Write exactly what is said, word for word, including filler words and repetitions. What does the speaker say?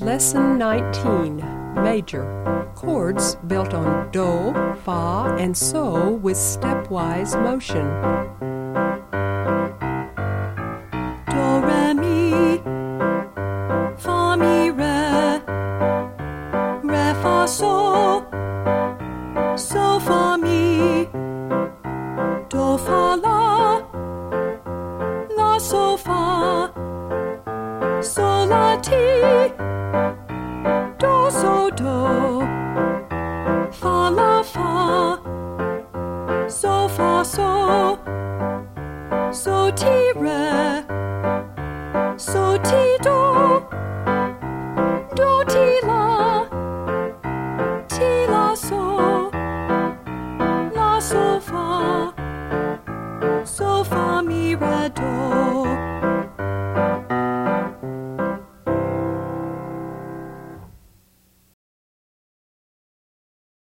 Lesson nineteen, Major. Chords built on Do, Fa, and So with stepwise motion. Do, Re, Mi, Fa, Mi, Re, Re, Fa, So, So, Fa, Mi, Do, Fa, La, La, So, Fa, So, La, Ti, Do, So, Do, Fa, La, Fa, So, Fa, So, So, Ti, Re, So, Ti, Do.